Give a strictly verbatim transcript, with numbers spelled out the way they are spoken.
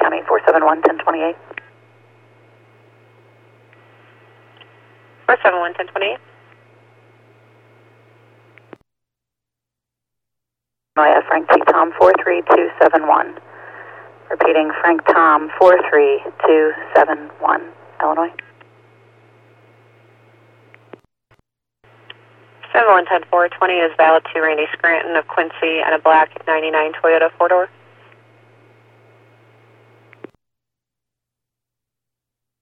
County, four seven one, ten twenty-eight. four seven one, ten twenty-eight. Illinois, Frank T. Tom, four three two seven one. Repeating, Frank Tom, four three two seven one, Illinois. seven one ten four twenty is valid to Randy Scranton of Quincy and a black ninety-nine Toyota four-door.